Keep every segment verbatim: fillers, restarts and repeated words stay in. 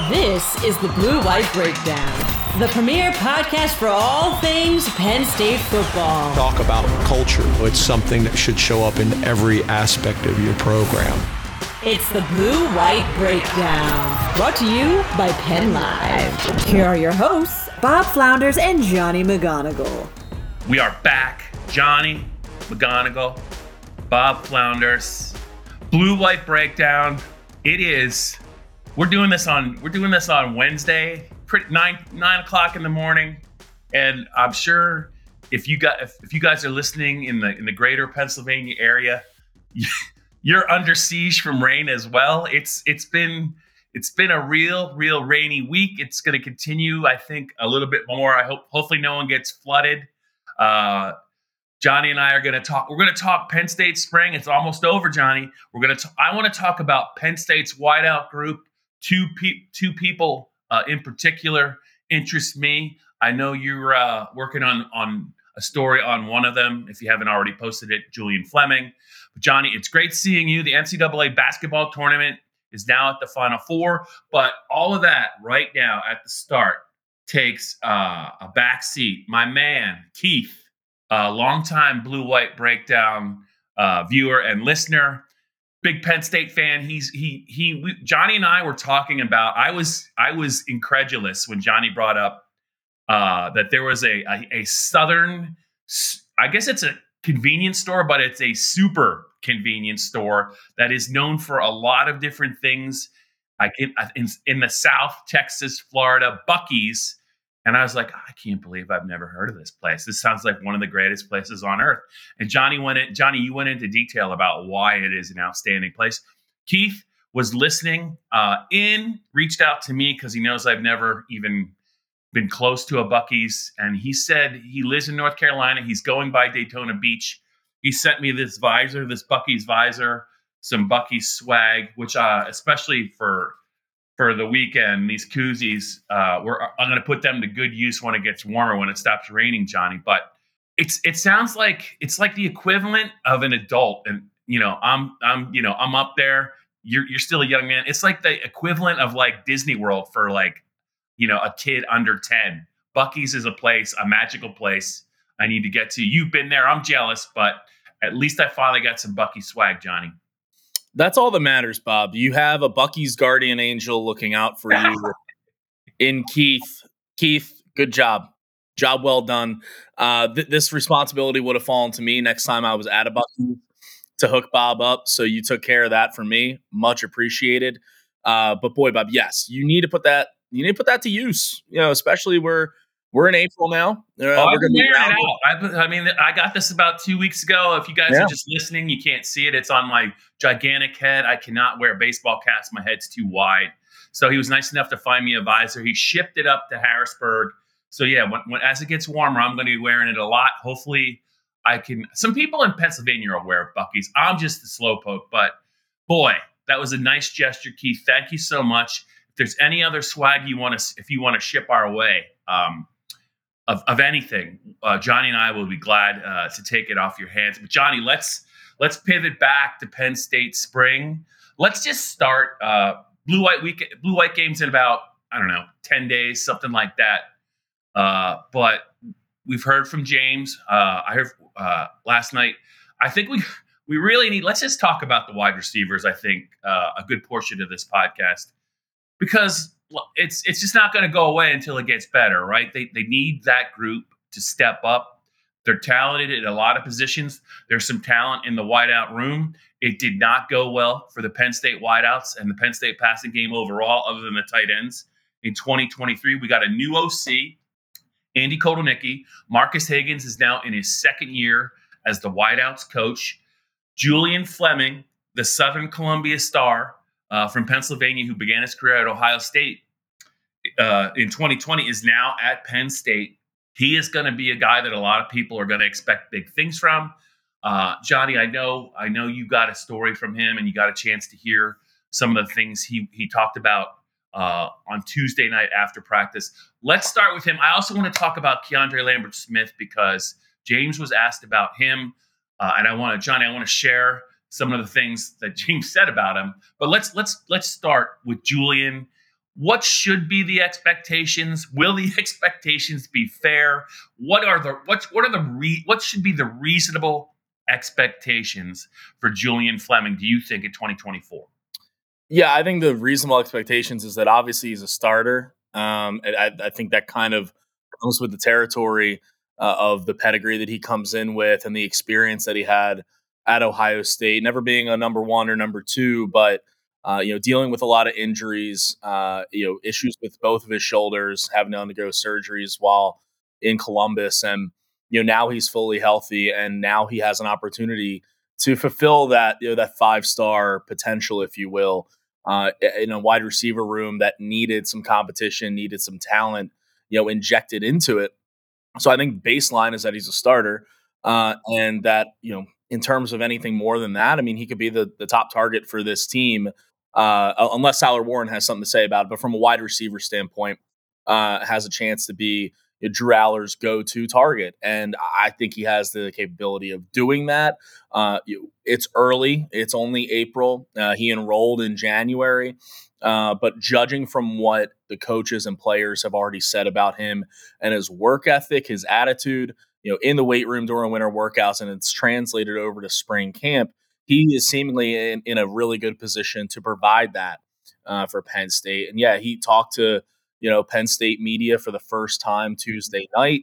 This is the Blue White Breakdown, the premier podcast for all things Penn State football. Talk about culture. It's something that should show up in every aspect of your program. It's the Blue White Breakdown, brought to you by Penn Live. Here are your hosts, Bob Flounders and Johnny McGonigal. We are back. Johnny McGonigal, Bob Flounders, Blue White Breakdown. It is. We're doing this on. We're doing this on Wednesday, pretty, nine nine o'clock in the morning, and I'm sure if you got if, if you guys are listening in the in the greater Pennsylvania area, you're under siege from rain as well. It's it's been it's been a real real rainy week. It's going to continue, I think, a little bit more. I hope hopefully no one gets flooded. Uh, Johnny and I are going to talk. We're going to talk Penn State spring. It's almost over, Johnny. We're going to. I want to talk about Penn State's wideout group. Two pe- two people uh, in particular interest me. I know you're uh, working on on a story on one of them. If you haven't already posted it, Julian Fleming. But Johnny, it's great seeing you. The N C double A basketball tournament is now at the Final Four, but all of that right now at the start takes uh, a back seat. My man Keith, a longtime Blue White Breakdown uh, viewer and listener. Big Penn State fan. He's he he. We, Johnny and I were talking about. I was I was incredulous when Johnny brought up uh, that there was a, a a Southern. I guess it's a convenience store, but it's a super convenience store that is known for a lot of different things. Like in in, in the South, Texas, Florida, Buc-ee's. And I was like, I can't believe I've never heard of this place. This sounds like one of the greatest places on earth. And Johnny went in, Johnny, you went into detail about why it is an outstanding place. Keith was listening uh, in, reached out to me because he knows I've never even been close to a Buc-ee's. And he said he lives in North Carolina. He's going by Daytona Beach. He sent me this visor, this Buc-ee's visor, some Buc-ee's swag, which uh, especially for for the weekend, these koozies, uh, we're, I'm going to put them to good use when it gets warmer, when it stops raining, Johnny. But it's it sounds like it's like the equivalent of an adult, and you know, I'm I'm you know I'm up there. You're you're still a young man. It's like the equivalent of like Disney World for like you know a kid under ten. Buc-ee's is a place, a magical place I need to get to. You've been there. I'm jealous, but at least I finally got some Buc-ee's swag, Johnny. That's all that matters, Bob. You have a Buc-ee's guardian angel looking out for you in Keith. Keith, good job. Job well done. Uh, th- this responsibility would have fallen to me next time I was at a Buc-ee's to hook Bob up. So you took care of that for me. Much appreciated. Uh, but boy, Bob, yes, you need to put that. You need to put that to use. You know, especially where we're in April now. Uh, oh, we're I've been wearing around. it out. I, I mean, I got this about two weeks ago. If you guys Yeah. are just listening, you can't see it. It's on my gigantic head. I cannot wear baseball caps. My head's too wide. So he was nice enough to find me a visor. He shipped it up to Harrisburg. So yeah, when, when as it gets warmer, I'm going to be wearing it a lot. Hopefully, I can. Some people in Pennsylvania are aware of Buc-ee's. I'm just a slowpoke, but boy, that was a nice gesture, Keith. Thank you so much. If there's any other swag you want to, if you want to ship our way. Um, Of, of anything, uh, Johnny and I will be glad uh, to take it off your hands. But Johnny, let's let's pivot back to Penn State spring. Let's just start uh, blue white week, blue white games in about I don't know ten days, something like that. Uh, but we've heard from James. Uh, I heard uh, last night. I think we we really need. Let's just talk about the wide receivers. I think uh, a good portion of this podcast because. It's it's just not going to go away until it gets better, right? They they need that group to step up. They're talented at a lot of positions. There's some talent in the wideout room. It did not go well for the Penn State wideouts and the Penn State passing game overall, other than the tight ends. In twenty twenty-three, we got a new O C, Andy Kotelnicki. Marcus Higgins is now in his second year as the wideouts coach. Julian Fleming, the Southern Columbia star, Uh, from Pennsylvania, who began his career at Ohio State uh, in twenty twenty, is now at Penn State. He is going to be a guy that a lot of people are going to expect big things from. Uh, Johnny, I know, I know you got a story from him, and you got a chance to hear some of the things he he talked about uh, on Tuesday night after practice. Let's start with him. I also want to talk about Keandre Lambert-Smith because James was asked about him, uh, and I want to, Johnny, I want to share some of the things that James said about him. But let's let's let's start with Julian. What should be the expectations? Will the expectations be fair? What are the what what are the re, what should be the reasonable expectations for Julian Fleming, do you think, in twenty twenty-four? Yeah, I think the reasonable expectations is that obviously he's a starter. Um, and I, I think that kind of comes with the territory uh, of the pedigree that he comes in with and the experience that he had at Ohio State, never being a number one or number two, but uh, you know, dealing with a lot of injuries, uh, you know, issues with both of his shoulders, having to undergo surgeries while in Columbus, and you know, now he's fully healthy, and now he has an opportunity to fulfill that, you know, that five star potential, if you will, uh, in a wide receiver room that needed some competition, needed some talent, you know, injected into it. So I think baseline is that he's a starter, uh, and that, you know, in terms of anything more than that, I mean, he could be the the top target for this team, uh, unless Tyler Warren has something to say about it. But from a wide receiver standpoint, uh, has a chance to be Drew Aller's go-to target, and I think he has the capability of doing that. Uh, it's early; it's only April. Uh, he enrolled in January, uh, but judging from what the coaches and players have already said about him and his work ethic, his attitude, you know, in the weight room during winter workouts, and it's translated over to spring camp, he is seemingly in, in a really good position to provide that uh, for Penn State. And yeah, he talked to, you know, Penn State media for the first time Tuesday night.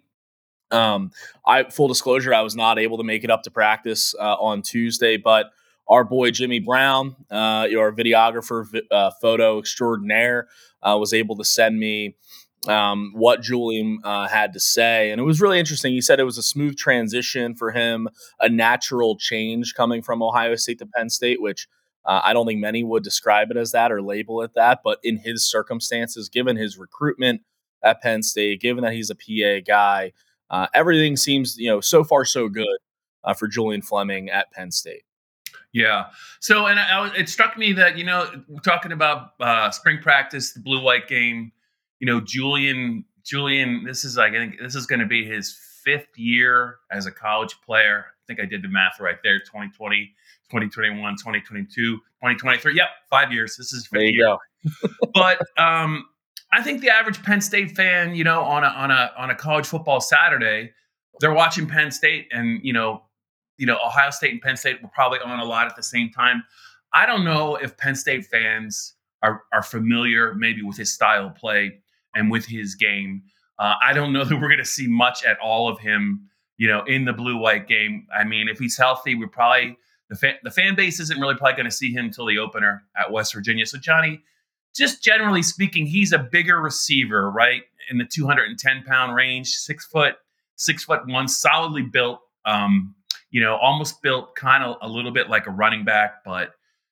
Um, I full disclosure, I was not able to make it up to practice uh, on Tuesday, but our boy Jimmy Brown, uh, your videographer, uh, photo extraordinaire, uh, was able to send me um, what Julian uh, had to say, and it was really interesting. He said it was a smooth transition for him, a natural change coming from Ohio State to Penn State, which Uh, I don't think many would describe it as that or label it that, but in his circumstances, given his recruitment at Penn State, given that he's a P A guy, uh, everything seems, you know, so far so good uh, for Julian Fleming at Penn State. Yeah. So, and I, it struck me that, you know, talking about uh, spring practice, the blue-white game, you know, Julian, Julian, this is like, I think this is going to be his fifth year as a college player. I think I did the math right there, twenty twenty. twenty twenty-one, twenty twenty-two, twenty twenty-three. Yep, five years. This is fifth there you year. Go. But um, I think the average Penn State fan, you know, on a on a on a college football Saturday, they're watching Penn State, and you know, you know, Ohio State and Penn State were probably on a lot at the same time. I don't know if Penn State fans are are familiar maybe with his style of play and with his game. Uh, I don't know that we're going to see much at all of him, you know, in the blue-white game. I mean, if he's healthy, we're probably The fan, the fan base isn't really probably going to see him until the opener at West Virginia. So, Johnny, just generally speaking, he's a bigger receiver, right? In the two hundred ten pound range, six foot, six foot one, solidly built, um, you know, almost built kind of a little bit like a running back. But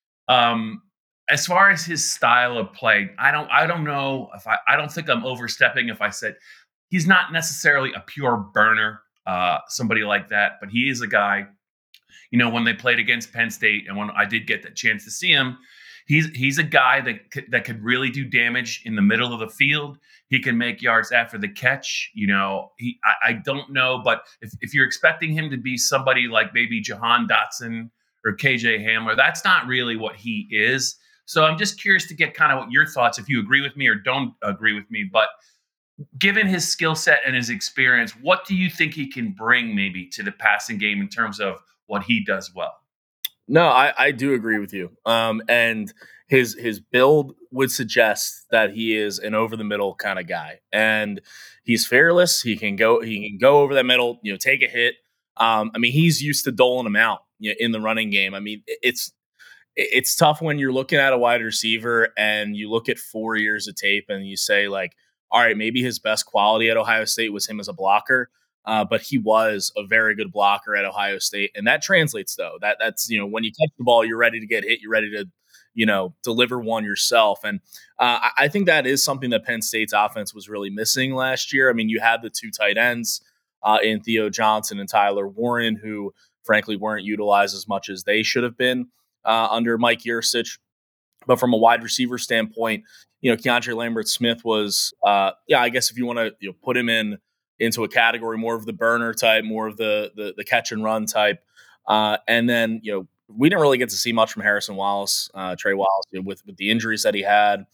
um, as far as his style of play, I don't, I don't know if I, I don't think I'm overstepping if I said he's not necessarily a pure burner, uh, somebody like that, but he is a guy. You know, when they played against Penn State, and when I did get the chance to see him, he's he's a guy that could, that could really do damage in the middle of the field. He can make yards after the catch. You know, he I, I don't know, but if, if you're expecting him to be somebody like maybe Jahan Dotson or K J Hamler, that's not really what he is. So I'm just curious to get kind of what your thoughts, if you agree with me or don't agree with me. But given his skill set and his experience, what do you think he can bring maybe to the passing game in terms of what he does well? No, I, I do agree with you. Um, and his his build would suggest that he is an over the middle kind of guy, and he's fearless. He can go he can go over that middle, you know, take a hit. Um, I mean, he's used to doling them out, you know, in the running game. I mean, it's it's tough when you're looking at a wide receiver and you look at four years of tape and you say like, all right, maybe his best quality at Ohio State was him as a blocker. Uh, but he was a very good blocker at Ohio State, and that translates though. That that's you know when you catch the ball, you're ready to get hit, you're ready to you know deliver one yourself, and uh, I, I think that is something that Penn State's offense was really missing last year. I mean, you had the two tight ends uh, in Theo Johnson and Tyler Warren, who frankly weren't utilized as much as they should have been uh, under Mike Yurcich. But from a wide receiver standpoint, you know, Keandre Lambert-Smith was, uh, yeah, I guess if you want to you know, put him in. into a category more of the burner type, more of the the, the catch and run type. Uh, and then, you know, we didn't really get to see much from Harrison Wallace, uh, Trey Wallace, you know, with, with the injuries that he had.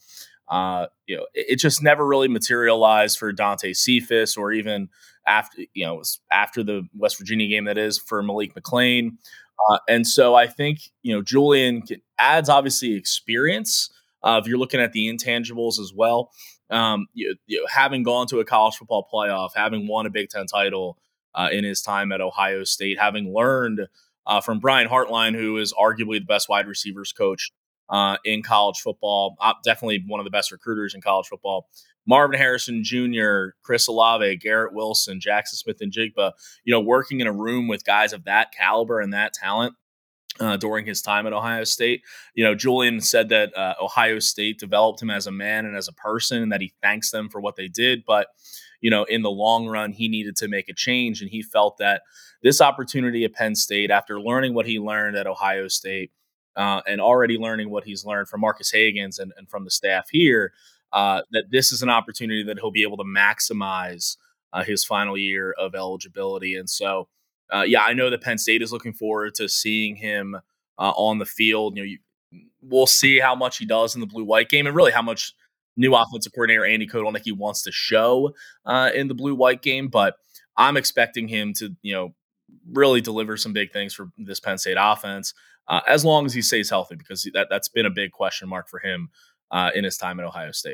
Uh, you know, it, it just never really materialized for Dante Cephas, or even after, you know, after the West Virginia game, that is, for Malik McClain. Uh, and so I think, you know, Julian adds obviously experience. Uh, if you're looking at the intangibles as well, um, you, you know, having gone to a college football playoff, having won a Big Ten title uh, in his time at Ohio State, having learned uh, from Brian Hartline, who is arguably the best wide receivers coach uh, in college football, uh, definitely one of the best recruiters in college football. Marvin Harrison Junior, Chris Olave, Garrett Wilson, Jackson Smith and Jigba, you know, working in a room with guys of that caliber and that talent uh, during his time at Ohio State. You know, Julian said that uh, Ohio State developed him as a man and as a person, and that he thanks them for what they did. But, you know, in the long run, he needed to make a change, and he felt that this opportunity at Penn State, after learning what he learned at Ohio State uh, and already learning what he's learned from Marcus Hagans and, and from the staff here, Uh, that this is an opportunity that he'll be able to maximize uh, his final year of eligibility. And so, uh, yeah, I know that Penn State is looking forward to seeing him uh, on the field. You know, you, we'll see how much he does in the blue-white game, and really how much new offensive coordinator Andy Kotelnicki wants to show uh, in the blue-white game. But I'm expecting him to, you know, really deliver some big things for this Penn State offense, uh, as long as he stays healthy, because that, that's been a big question mark for him Uh, in his time at Ohio State.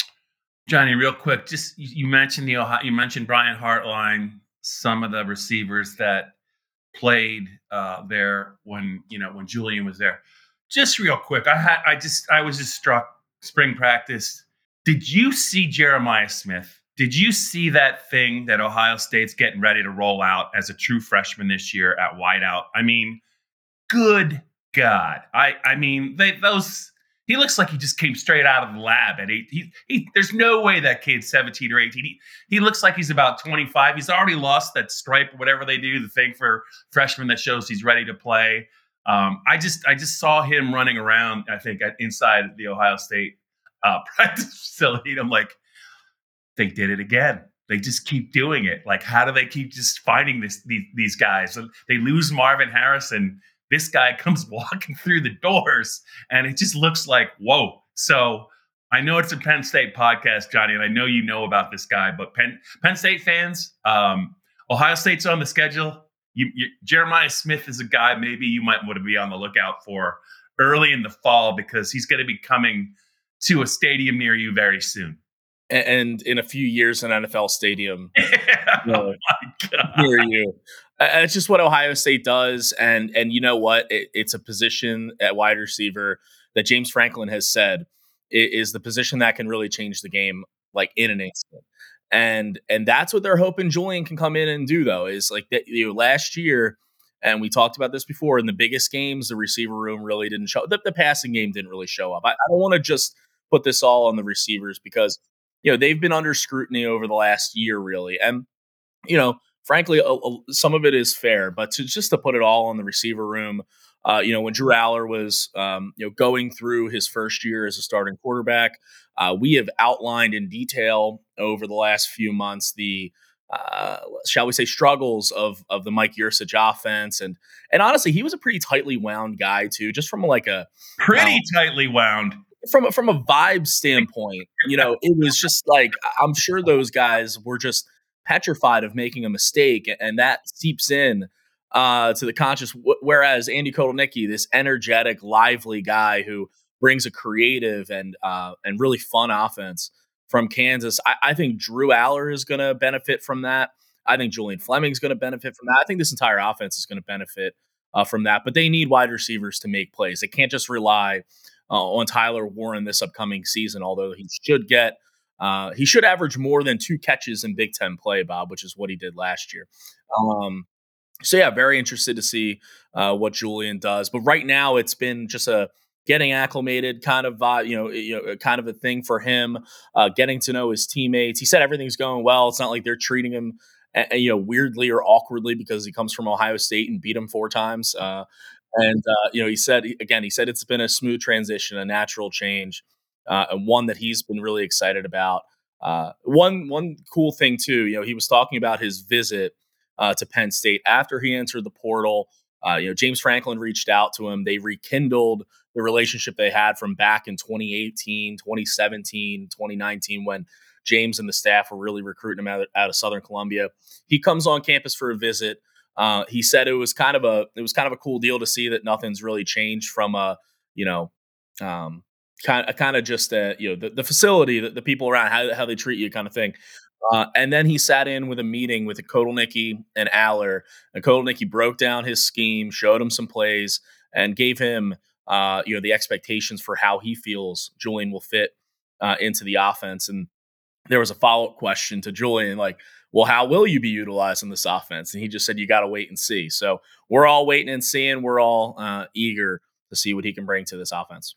Johnny, real quick, just you, you mentioned the Ohio, you mentioned Brian Hartline, some of the receivers that played uh, there when you know when Julian was there. Just real quick, I had I just I was just struck spring practice. Did you see Jeremiah Smith? Did you see that thing that Ohio State's getting ready to roll out as a true freshman this year at wideout? I mean, good God! I I mean they those. He looks like he just came straight out of the lab at eight. He, he, there's no way that kid's seventeen or eighteen. He, he looks like he's about twenty-five. He's already lost that stripe, whatever they do, the thing for freshmen that shows he's ready to play. Um, I just I just saw him running around, I think, at, inside the Ohio State uh, practice facility. And I'm like, they did it again. They just keep doing it. Like, how do they keep just finding this these, these guys? And they lose Marvin Harrison. This guy comes walking through the doors, and it just looks like, whoa. So I know it's a Penn State podcast, Johnny, and I know you know about this guy, but Penn Penn State fans, um, Ohio State's on the schedule. You, you, Jeremiah Smith is a guy maybe you might want to be on the lookout for early in the fall, because he's going to be coming to a stadium near you very soon. And in a few years, an N F L stadium Yeah. you know, Oh my God. near you. Uh, It's just what Ohio State does. And and you know what? It, it's a position at wide receiver that James Franklin has said i- is the position that can really change the game, like, in an instant. And and that's what they're hoping Julian can come in and do, though, is like that, you know, last year, and we talked about this before, in the biggest games, the receiver room really didn't show. The, the passing game didn't really show up. I, I don't want to just put this all on the receivers, because, you know, they've been under scrutiny over the last year, really. And, you know, frankly, a, a, some of it is fair, but to just to put it all on the receiver room, uh, you know, when Drew Aller was, um, you know, going through his first year as a starting quarterback, uh, we have outlined in detail over the last few months the, uh, shall we say, struggles of of the Mike Yurcich offense, and and honestly, he was a pretty tightly wound guy too, just from like a Pretty um, tightly wound. from a, from a vibe standpoint. You know, it was just like, I'm sure those guys were just petrified of making a mistake, and that seeps in uh, to the conscious. Whereas Andy Kotelnicki, this energetic, lively guy who brings a creative and uh, and really fun offense from Kansas, I, I think Drew Aller is going to benefit from that. I think Julian Fleming is going to benefit from that. I think this entire offense is going to benefit uh, from that. But they need wide receivers to make plays. They can't just rely uh, on Tyler Warren this upcoming season, although he should get Uh, he should average more than two catches in Big Ten play, Bob, which is what he did last year. Um, so, yeah, very interested to see uh, what Julian does. But right now, it's been just a getting acclimated kind of vibe, you know, you know, kind of a thing for him, uh, getting to know his teammates. He said everything's going well. It's not like they're treating him, uh, you know, weirdly or awkwardly because he comes from Ohio State and beat him four times. Uh, and, uh, you know, he said, again, he said it's been a smooth transition, a natural change. Uh, and one that he's been really excited about. Uh, one one cool thing too, you know, he was talking about his visit uh, to Penn State after he entered the portal. Uh, you know, James Franklin reached out to him. They rekindled the relationship they had from back in twenty eighteen, twenty seventeen, twenty nineteen, when James and the staff were really recruiting him out of, out of Southern Columbia. He comes on campus for a visit. Uh, he said it was kind of a it was kind of a cool deal to see that nothing's really changed from a you know um, kind of kind of just a, you know the, the facility, the, the people around, how how they treat you, kind of thing. Uh, and then he sat in with a meeting with Kotelnicki and Aller, and Kotelnicki broke down his scheme, showed him some plays, and gave him uh, you know the expectations for how he feels Julian will fit uh, into the offense. And there was a follow-up question to Julian, like, well, how will you be utilized in this offense? And he just said, you got to wait and see. So we're all waiting and seeing. We're all uh, eager to see what he can bring to this offense.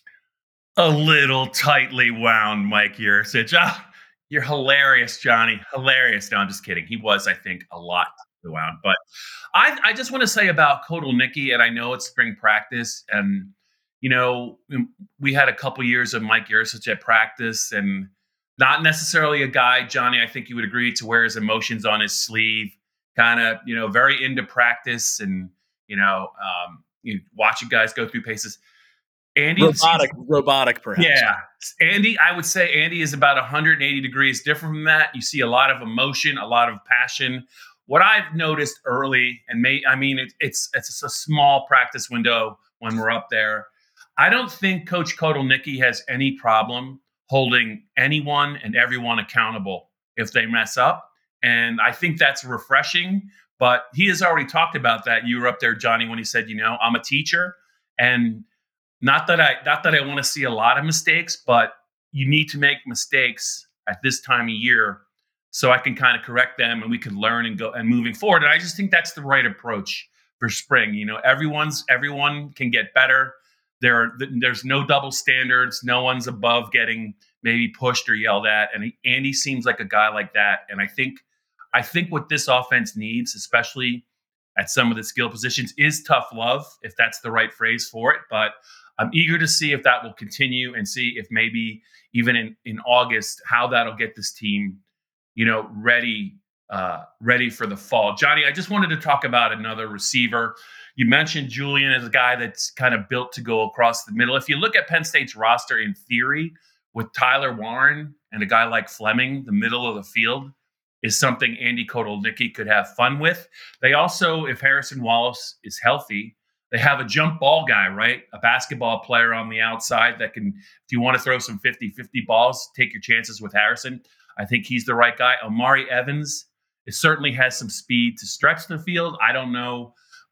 A little tightly wound Mike Yurcich. Ah, you're hilarious, Johnny. Hilarious. No, I'm just kidding. He was, I think, a lot tightly wound. But I, I just want to say about Kotelnicki, and I know it's spring practice, and, you know, we had a couple years of Mike Yurcich at practice, and not necessarily a guy, Johnny, I think you would agree, to wear his emotions on his sleeve, kind of, you know, very into practice and, you know, um, you know, watching guys go through paces. Andy robotic, seems, robotic, perhaps. Yeah. Andy, I would say Andy is about one hundred eighty degrees different from that. You see a lot of emotion, a lot of passion. What I've noticed early, and may, I mean, it, it's it's a small practice window when we're up there. I don't think Coach Kotelnicki has any problem holding anyone and everyone accountable if they mess up. And I think that's refreshing, but he has already talked about that. You were up there, Johnny, when he said, you know, I'm a teacher, and not that I, not that I want to see a lot of mistakes, but you need to make mistakes at this time of year so I can kind of correct them and we can learn and go and moving forward. And I just think that's the right approach for spring. You know, everyone's, everyone can get better. There are, there's no double standards. No one's above getting maybe pushed or yelled at. And he, Andy seems like a guy like that. And I think, I think what this offense needs, especially at some of the skill positions, is tough love, if that's the right phrase for it. But I'm eager to see if that will continue and see if maybe even in, in August, how that'll get this team, you know, ready, uh, ready for the fall. Johnny, I just wanted to talk about another receiver. You mentioned Julian as a guy that's kind of built to go across the middle. If you look at Penn State's roster in theory, with Tyler Warren and a guy like Fleming, the middle of the field is something Andy Kotelnicki could have fun with. They also, if Harrison Wallace is healthy, they have a jump ball guy, right? A basketball player on the outside that can, if you want to throw some fifty-fifty balls, take your chances with Harrison. I think he's the right guy. Omari Evans, it certainly has some speed to stretch the field. I don't know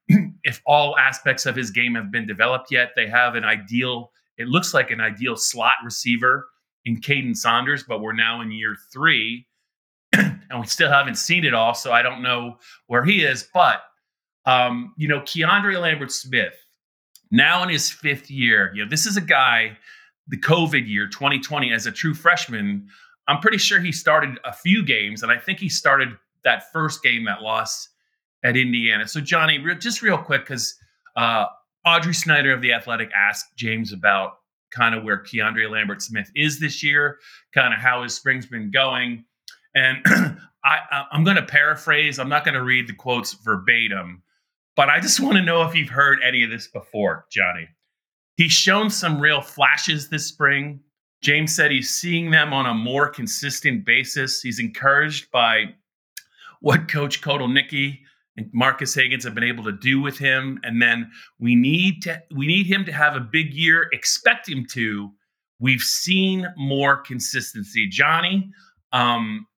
if all aspects of his game have been developed yet. They have an ideal, it looks like an ideal slot receiver in Caden Saunders, but we're now in year three and we still haven't seen it all. So I don't know where he is, but um, you know, Keandre Lambert-Smith, now in his fifth year, you know, this is a guy, the COVID year, twenty twenty, as a true freshman, I'm pretty sure he started a few games, and I think he started that first game, that loss at Indiana. So Johnny, re- just real quick, because uh, Audrey Snyder of The Athletic asked James about kind of where Keandre Lambert-Smith is this year, kind of how his spring's been going. And I, I'm going to paraphrase. I'm not going to read the quotes verbatim, but I just want to know if you've heard any of this before, Johnny. He's shown some real flashes this spring. James said he's seeing them on a more consistent basis. He's encouraged by what Coach Kotelnicki and Marcus Higgins have been able to do with him. And then we need to we need him to have a big year. Expect him to. We've seen more consistency. Johnny, um,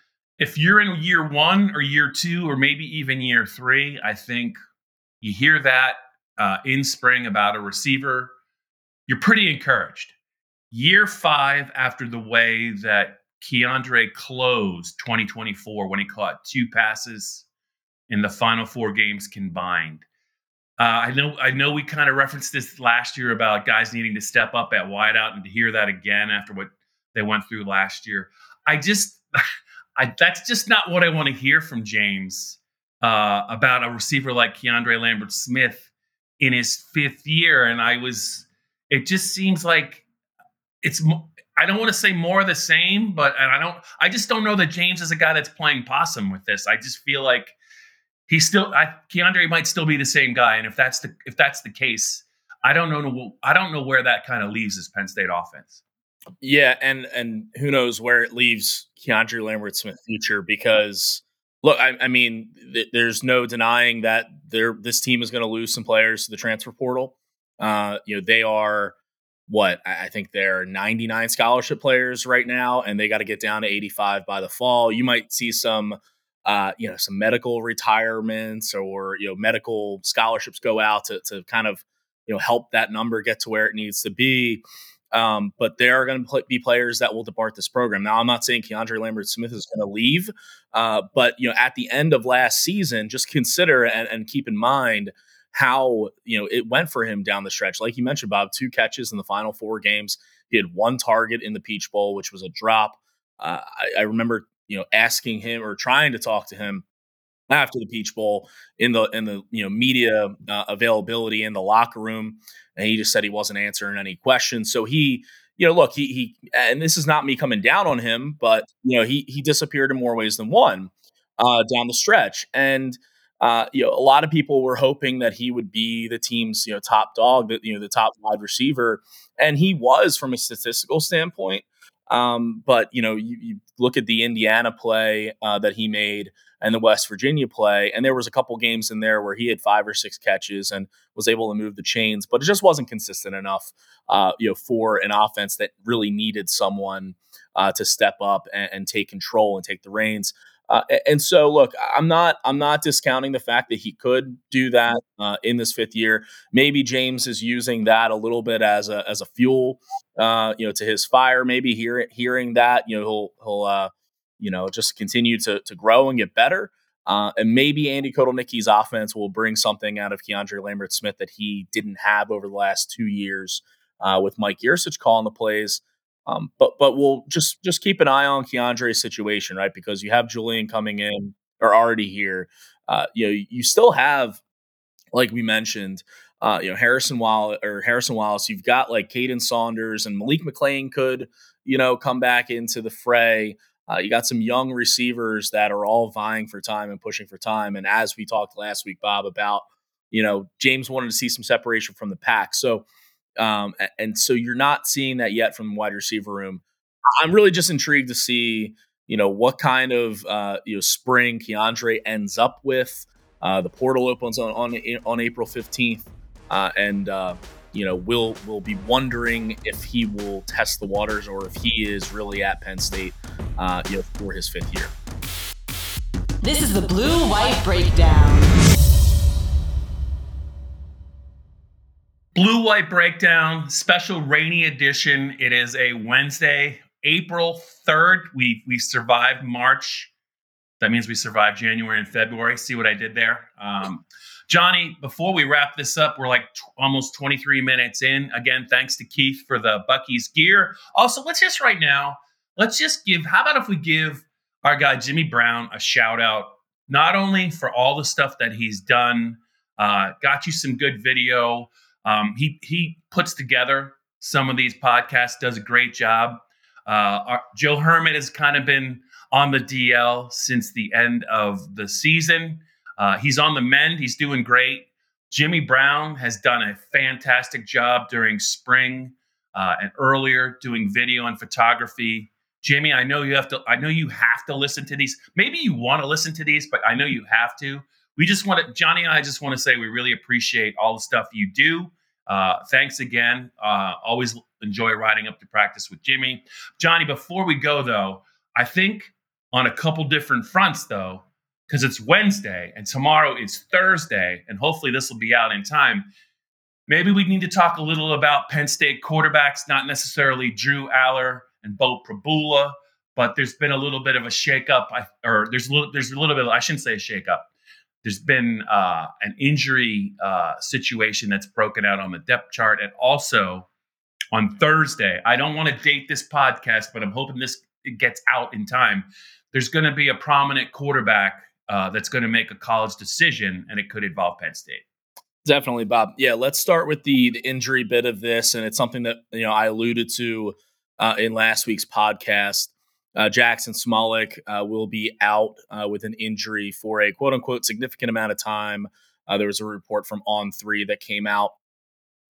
if you're in year one or year two or maybe even year three, I think you hear that uh, in spring about a receiver, you're pretty encouraged. Year five, after the way that Keandre closed twenty twenty-four when he caught two passes in the final four games combined. Uh, I know I know we kind of referenced this last year about guys needing to step up at wideout, and to hear that again after what they went through last year. I just, I, that's just not what I want to hear from James uh, about a receiver like Keandre Lambert-Smith in his fifth year. And I was, it just seems like it's, I don't want to say more of the same, but and I don't, I just don't know that James is a guy that's playing possum with this. I just feel like he's still, I, Keandre might still be the same guy. And if that's the, if that's the case, I don't know. I don't know where that kind of leaves this Penn State offense. Yeah, and and who knows where it leaves Keandre Lambert-Smith's future, because look, I, I mean, th- there's no denying that there this team is going to lose some players to the transfer portal. Uh, you know, they are what I I think they're ninety-nine scholarship players right now, and they got to get down to eighty-five by the fall. You might see some, uh, you know, some medical retirements or you know medical scholarships go out to to kind of you know help that number get to where it needs to be. Um, but there are going to be players that will depart this program. Now, I'm not saying Keandre Lambert-Smith is going to leave, uh, but you know, at the end of last season, just consider and, and keep in mind how you know it went for him down the stretch. Like you mentioned, Bob, two catches in the final four games. He had one target in the Peach Bowl, which was a drop. Uh, I, I remember you know asking him or trying to talk to him after the Peach Bowl in the in the you know media uh, availability in the locker room, and he just said he wasn't answering any questions. So he, you know, look, he he, and this is not me coming down on him, but you know, he he disappeared in more ways than one uh, down the stretch, and uh, you know, a lot of people were hoping that he would be the team's you know top dog, that you know the top wide receiver, and he was from a statistical standpoint. Um, but you know, you, you look at the Indiana play uh, that he made and the West Virginia play, and there was a couple games in there where he had five or six catches and was able to move the chains, but it just wasn't consistent enough, uh, you know, for an offense that really needed someone uh, to step up and, and take control and take the reins. Uh, and so, look, I'm not I'm not discounting the fact that he could do that uh, in this fifth year. Maybe James is using that a little bit as a as a fuel, uh, you know, to his fire. Maybe hear, hearing that, you know, he'll he'll uh, you know just continue to to grow and get better. Uh, and maybe Andy Kotelnicki's offense will bring something out of Keandre Lambert-Smith that he didn't have over the last two years uh, with Mike Yurcich calling the plays. Um, but but we'll just just keep an eye on Keandre's situation, right? Because you have Julian coming in or already here. Uh, you know, you still have, like we mentioned, uh, you know, Harrison Wallace or Harrison Wallace. You've got like Caden Saunders and Malik McClain could, you know, come back into the fray. Uh, you got some young receivers that are all vying for time and pushing for time. And as we talked last week, Bob, about, you know, James wanted to see some separation from the pack. So, um, and so you're not seeing that yet from the wide receiver room. I'm really just intrigued to see, you know, what kind of, uh, you know, spring Keandre ends up with. Uh, the portal opens on, on, on April fifteenth. Uh, and, uh, you know, we'll, we'll be wondering if he will test the waters or if he is really at Penn State, uh, you know, for his fifth year. This is the Blue White Breakdown. Blue White Breakdown, special rainy edition. It is a Wednesday, April third. We we survived March. That means we survived January and February. See what I did there? Um, Johnny, before we wrap this up, we're like t- almost twenty-three minutes in. Again, thanks to Keith for the Buc-ee's gear. Also, let's just right now, let's just give, how about if we give our guy Jimmy Brown a shout out, not only for all the stuff that he's done, uh, got you some good video. Um, he he puts together some of these podcasts, does a great job. Uh, our, Joe Herman has kind of been on the D L since the end of the season. Uh, he's on the mend. He's doing great. Jimmy Brown has done a fantastic job during spring uh, and earlier doing video and photography. Jimmy, I know you have to. I know you have to listen to these. Maybe you want to listen to these, but I know you have to. We just want to, Johnny and I just want to say we really appreciate all the stuff you do. Uh, thanks again. Uh, always enjoy riding up to practice with Jimmy. Johnny, before we go, though, I think on a couple different fronts, though, because it's Wednesday and tomorrow is Thursday, and hopefully this will be out in time. Maybe we need to talk a little about Penn State quarterbacks, not necessarily Drew Aller and Bo Prabula, but there's been a little bit of a shakeup, or there's a little, there's a little bit, I shouldn't say a shakeup. There's been uh, an injury uh, situation that's broken out on the depth chart. And also on Thursday, I don't want to date this podcast, but I'm hoping this gets out in time. There's going to be a prominent quarterback uh, that's going to make a college decision, and it could involve Penn State. Definitely, Bob. Yeah, let's start with the, the injury bit of this. And it's something that, you know, I alluded to uh, in last week's podcast. Uh, Jackson Smolik uh, will be out uh, with an injury for a quote unquote significant amount of time. Uh, there was a report from On three that came out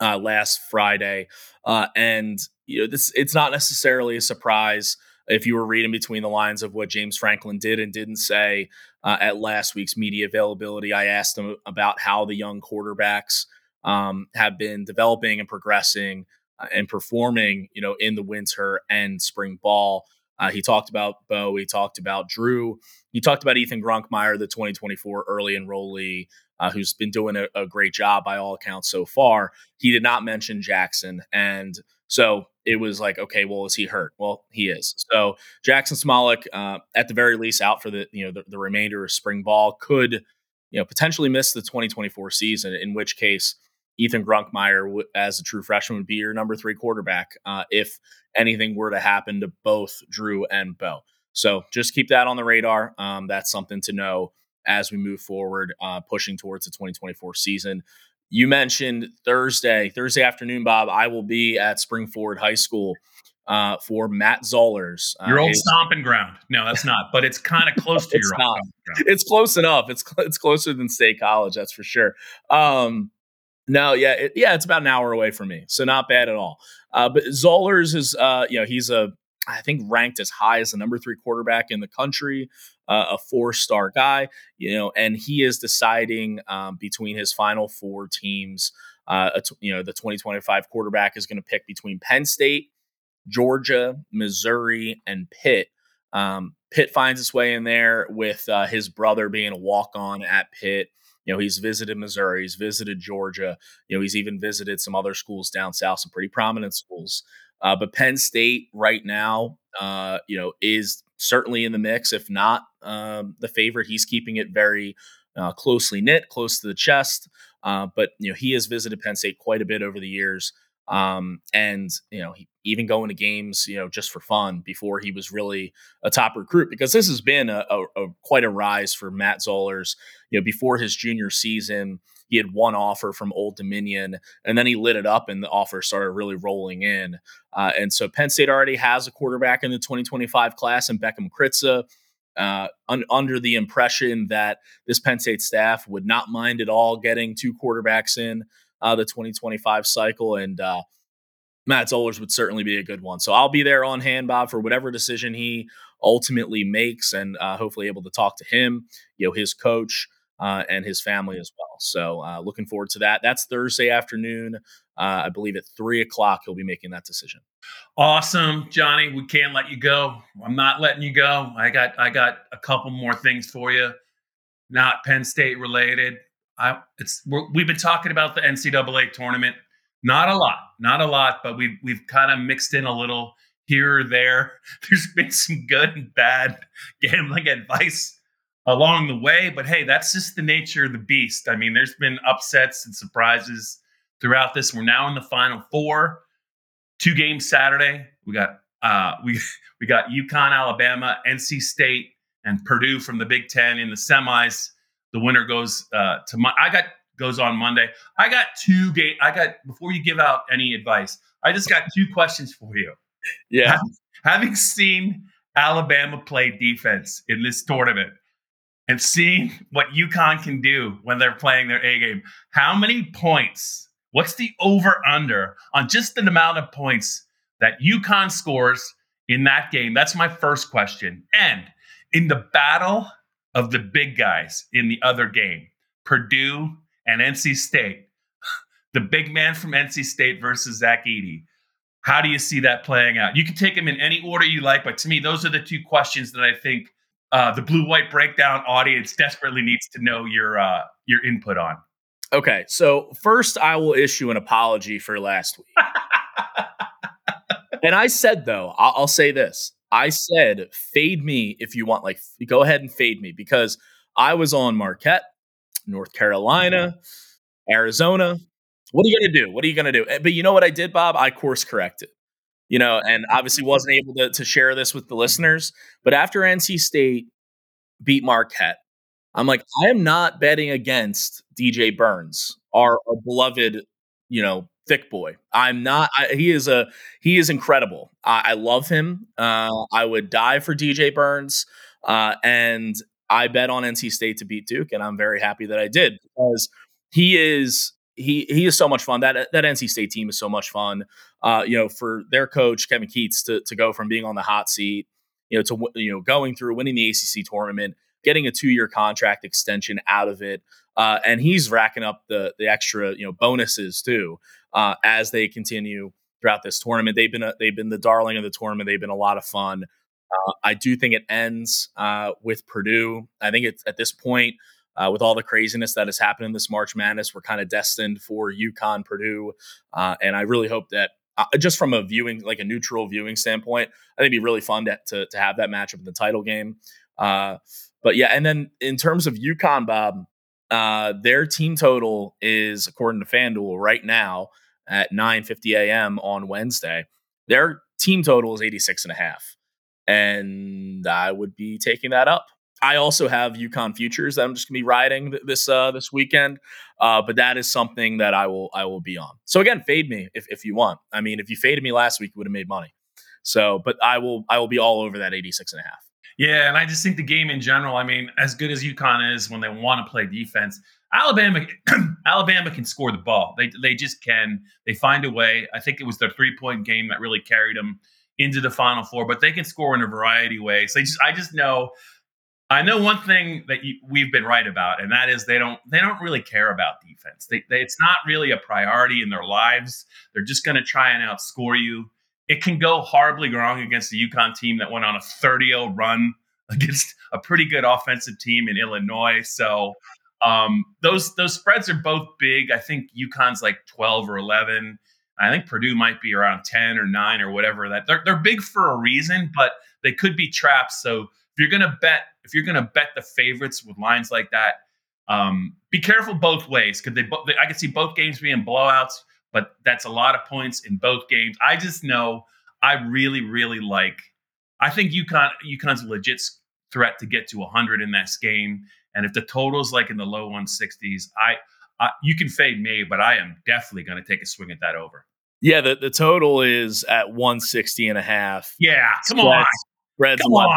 uh, last Friday. Uh, and, you know, this it's not necessarily a surprise if you were reading between the lines of what James Franklin did and didn't say uh, at last week's media availability. I asked him about how the young quarterbacks um, have been developing and progressing uh, and performing, you know, in the winter and spring ball. Uh, he talked about Bo. He talked about Drew. He talked about Ethan Grunkmeyer, the twenty twenty-four early enrollee, uh, who's been doing a, a great job by all accounts so far. He did not mention Jackson. And so it was like, okay, well, is he hurt? Well, he is. So Jackson Smolik, uh, at the very least, out for the you know the, the remainder of spring ball, could you know potentially miss the twenty twenty-four season. In which case, Ethan Grunkmeyer, w- as a true freshman, would be your number three quarterback uh, if anything were to happen to both Drew and Bo. So just keep that on the radar. Um, that's something to know as we move forward, uh, pushing towards the twenty twenty-four season. You mentioned Thursday, Thursday afternoon, Bob. I will be at Springford High School uh, for Matt Zollers. Uh, Your old his- stomping ground. No, that's not, but it's kind of close to It's your not. old stomping ground. It's close enough. It's cl- it's closer than State College, that's for sure. Um, no, yeah, it, yeah, it's about an hour away from me, so not bad at all. Uh, but Zollers is, uh, you know, he's a, I think ranked as high as the number three quarterback in the country, uh, a four-star guy, you know, and he is deciding um, between his final four teams. Uh, a t- you know, the twenty twenty-five quarterback is going to pick between Penn State, Georgia, Missouri, and Pitt. Um, Pitt finds its way in there with uh, his brother being a walk-on at Pitt. You know, he's visited Missouri, he's visited Georgia. You know, he's even visited some other schools down south, some pretty prominent schools. Uh, but Penn State right now, uh, you know, is certainly in the mix, if not um, the favorite. He's keeping it very uh, closely knit, close to the chest. Uh, but, you know, he has visited Penn State quite a bit over the years. Um, and, you know, he, even going to games, you know, just for fun before he was really a top recruit, because this has been a, a, a quite a rise for Matt Zollers. You know, before his junior season, he had one offer from Old Dominion, and then he lit it up and the offer started really rolling in. Uh, and so Penn State already has a quarterback in the twenty twenty-five class in Beckham Kritza. Uh, un- under the impression that this Penn State staff would not mind at all getting two quarterbacks in uh, the twenty twenty-five cycle. And uh, Matt Zollers would certainly be a good one. So I'll be there on hand, Bob, for whatever decision he ultimately makes, and uh, hopefully able to talk to him, you know, his coach, uh, and his family as well. So uh, looking forward to that. That's Thursday afternoon. Uh, I believe at three o'clock, he'll be making that decision. Awesome, Johnny. We can't let you go. I'm not letting you go. I got I got a couple more things for you, not Penn State related. I it's we're, we've been talking about the N C double A tournament. Not a lot, not a lot, but we've we've kind of mixed in a little here or there. There's been some good and bad gambling advice along the way, but hey, that's just the nature of the beast. I mean, there's been upsets and surprises throughout this. We're now in the Final Four. Two games Saturday. We got uh, we we got UConn, Alabama, N C State, and Purdue from the Big Ten in the semis. The winner goes uh, to my. I got goes on Monday. I got two game. I got before you give out any advice. I just got two questions for you. Yeah, Having seen Alabama play defense in this tournament and seeing what UConn can do when they're playing their A game, how many points? What's the over-under on just the amount of points that UConn scores in that game? That's my first question. And in the battle of the big guys in the other game, Purdue and N C State, the big man from N C State versus Zach Edey, how do you see that playing out? You can take them in any order you like, but to me, those are the two questions that I think uh, the blue-white breakdown audience desperately needs to know your uh, your input on. Okay, so first I will issue an apology for last week. And I said, though, I'll, I'll say this. I said, fade me if you want. Like, go ahead and fade me, because I was on Marquette, North Carolina, Arizona. What are you going to do? What are you going to do? But you know what I did, Bob? I course corrected. You know, and obviously wasn't able to, to share this with the listeners. But after N C State beat Marquette, I'm like, I am not betting against D J Burns, our, our beloved, you know, thick boy. I'm not. I, he is a he is incredible. I, I love him. Uh, I would die for D J Burns, uh, and I bet on N C State to beat Duke, and I'm very happy that I did, because he is he he is so much fun. That that N C State team is so much fun. Uh, you know, for their coach Kevin Keatts to to go from being on the hot seat, you know, to you know going through winning the A C C tournament, getting a two year contract extension out of it, uh, and he's racking up the the extra you know bonuses too uh, as they continue throughout this tournament. They've been a, they've been the darling of the tournament. They've been a lot of fun. Uh, I do think it ends uh, with Purdue. I think it's at this point. Uh, with all the craziness that has happened in this March Madness, we're kind of destined for UConn, Purdue. Uh, and I really hope that uh, just from a viewing, like a neutral viewing standpoint, I think it'd be really fun to, to, to have that matchup in the title game. Uh, but yeah, and then in terms of UConn, Bob, uh, their team total is, according to FanDuel right now at nine fifty a.m. on Wednesday, their team total is eighty-six and a half. And I would be taking that up. I also have UConn futures that I'm just gonna be riding th- this uh, this weekend, uh, but that is something that I will I will be on. So again, fade me if, if you want. I mean, if you faded me last week, you would have made money. So, but I will I will be all over that eighty-six and a half. Yeah, and I just think the game in general. I mean, as good as UConn is when they want to play defense, Alabama Alabama can score the ball. They they just can. They find a way. I think it was their three point game that really carried them into the Final Four. But they can score in a variety of ways. They just I just know. I know one thing that you, we've been right about, and that is they don't they don't really care about defense. They, they, it's not really a priority in their lives. They're just going to try and outscore you. It can go horribly wrong against the UConn team that went on a thirty oh run against a pretty good offensive team in Illinois. So um, those those spreads are both big. I think UConn's like twelve or eleven. I think Purdue might be around ten or nine or whatever. That they're they're big for a reason, but they could be traps. So if you're gonna bet, if you're gonna bet the favorites with lines like that, um, be careful both ways because they, bo- they. I can see both games being blowouts, but that's a lot of points in both games. I just know I really, really like. I think UConn UConn's a legit threat to get to one hundred in this game, and if the total's like in the low one sixties, I, I you can fade me, but I am definitely going to take a swing at that over. Yeah, the, the total is at one sixty and a half. Yeah, come on. Reds Come on.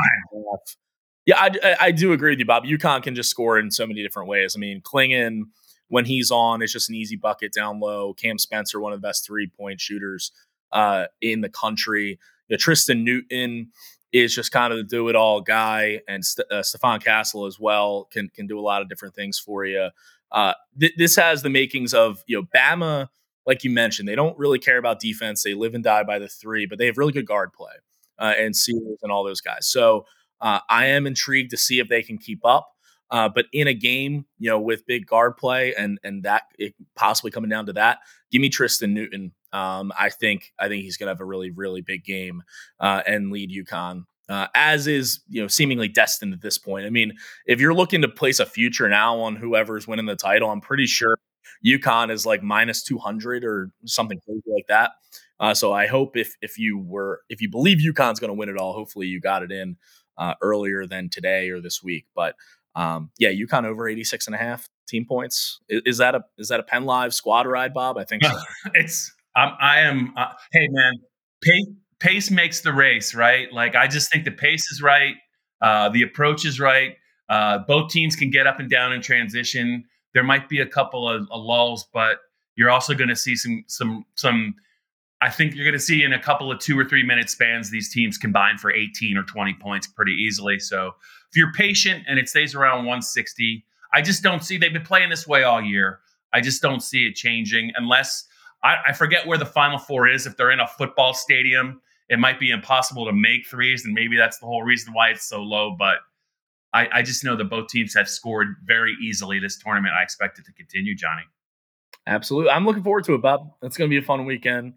Yeah, I, I, I do agree with you, Bob. UConn can just score in so many different ways. I mean, Klingon, when he's on, it's just an easy bucket down low. Cam Spencer, one of the best three-point shooters uh, in the country. You know, Tristan Newton is just kind of the do-it-all guy, and St- uh, Stephon Castle as well can can do a lot of different things for you. Uh, th- this has the makings of, you know, Bama, like you mentioned, they don't really care about defense. They live and die by the three, but they have really good guard play. Uh, and Seals and all those guys. So uh, I am intrigued to see if they can keep up. Uh, but in a game, you know, with big guard play and and that it possibly coming down to that, give me Tristan Newton. Um, I think I think he's going to have a really really big game uh, and lead UConn, uh, as is you know seemingly destined at this point. I mean, if you're looking to place a future now on whoever's winning the title, I'm pretty sure UConn is like minus two hundred or something crazy like that. Uh, so I hope if if you were if you believe UConn's going to win it all, hopefully you got it in uh, earlier than today or this week. But um, yeah, UConn over eighty-six and a half team points. Is, is that a is that a Penn Live squad ride, Bob? I think so. it's um, I am. Uh, hey man, pace, pace makes the race, right? Like I just think the pace is right, uh, the approach is right. Uh, both teams can get up and down in transition. There might be a couple of, of lulls, but you're also going to see some some some. I think you're going to see in a couple of two or three minute spans, these teams combine for eighteen or twenty points pretty easily. So if you're patient and it stays around one sixty, I just don't see, they've been playing this way all year. I just don't see it changing unless I, I forget where the Final Four is. If they're in a football stadium, it might be impossible to make threes. And maybe that's the whole reason why it's so low. But I, I just know that both teams have scored very easily this tournament. I expect it to continue, Johnny. Absolutely. I'm looking forward to it, Bob. It's going to be a fun weekend.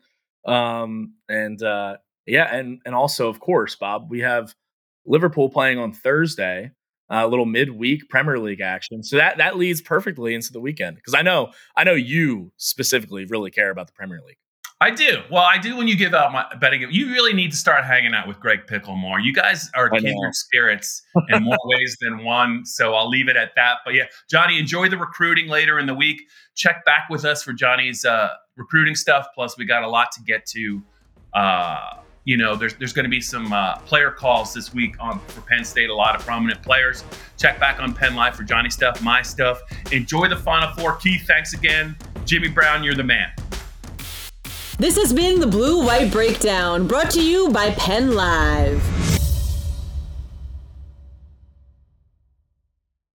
Um, and, uh, yeah. And, and also, of course, Bob, we have Liverpool playing on Thursday, a uh, little midweek Premier League action. So that, that leads perfectly into the weekend. Cause I know, I know you specifically really care about the Premier League. I do. Well, I do when you give out my betting. You really need to start hanging out with Greg Pickle more. You guys are kindred spirits in more ways than one. So I'll leave it at that. But yeah, Johnny, enjoy the recruiting later in the week. Check back with us for Johnny's uh, recruiting stuff. Plus, we got a lot to get to. Uh, you know, there's there's going to be some uh, player calls this week on for Penn State. A lot of prominent players. Check back on Penn Live for Johnny stuff, my stuff. Enjoy the Final Four. Keith, thanks again. Jimmy Brown, you're the man. This has been the Blue White Breakdown, brought to you by Penn Live.